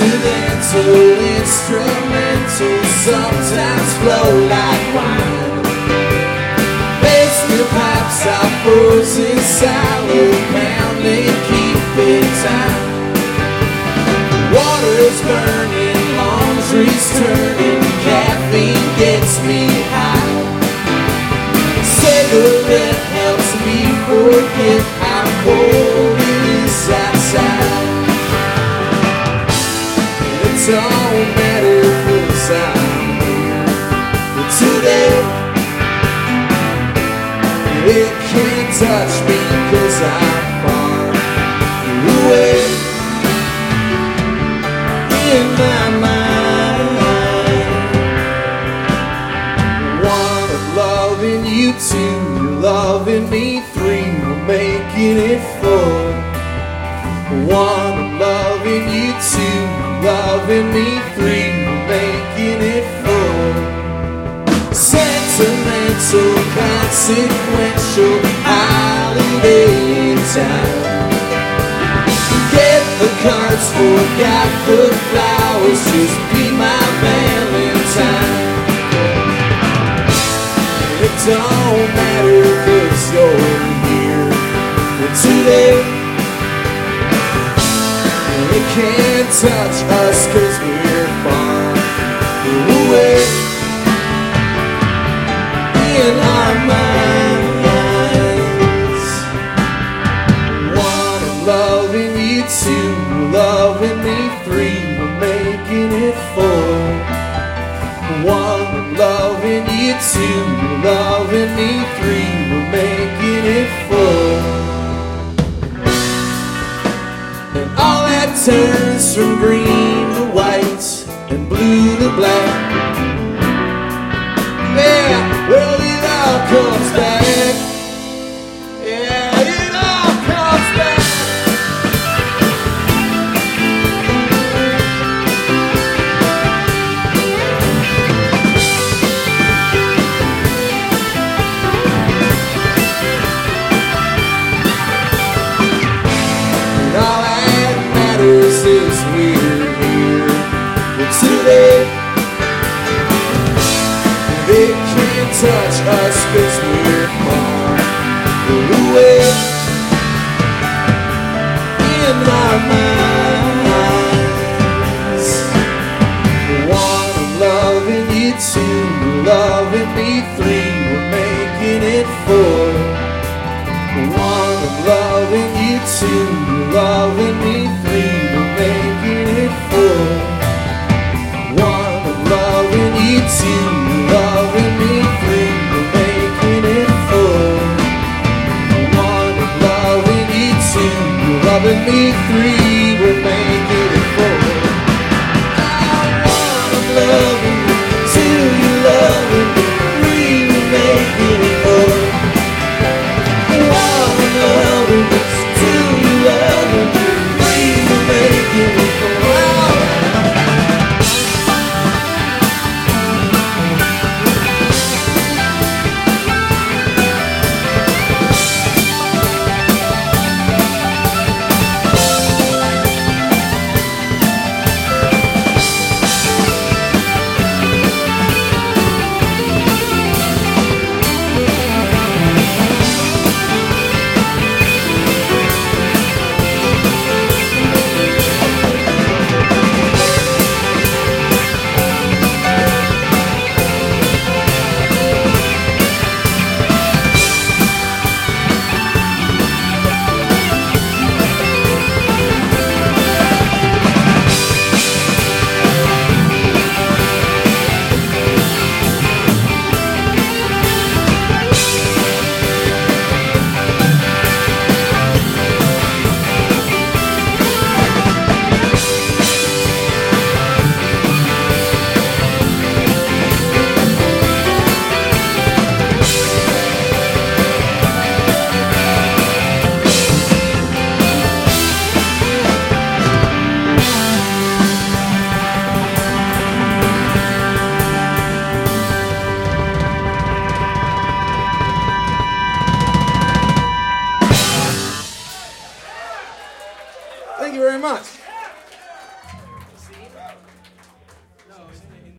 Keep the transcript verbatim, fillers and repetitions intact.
accidental, instrumental, sometimes flow like wine. Basement pipes are frozen solid, pounding, keeping time. Water's burning, laundry's turning, caffeine gets me high. Cigarette helps me forget how cold it is outside. It don't matter 'cause I'm here today. It can't touch me 'cause I'm far away. In my mind, one of loving you, two, you're loving me, three, we're making it four. One of loving you, two, loving me, three, we're making it four. Sentimental, consequential, holiday time. Get the cards, forgot the flowers, just be my Valentine. It don't matter 'cause you're here today. It can't touch us 'cause we're far away. In our minds, one of loving you, two, loving me, three, we're making it four. One of loving you, two, loving me, three, we're making it four. And all that turns from green to white and blue to black. Yeah, well it all comes back. Yeah, it all comes back. And all that matters is we're here today. They can't touch us 'cause we're far away. In our minds, one of loving you, two, loving me, three, we're making it four. One of loving you, two, loving me, three, we're making it four. One of loving you, two, loving me, three, we're making it four. One of loving you, two, loving me, three, we're making it four. One of loving you, two, you loving me, three, we're making it four. One of loving you, two, you loving me, three, we're making it four. Thank you very much. know. It's the,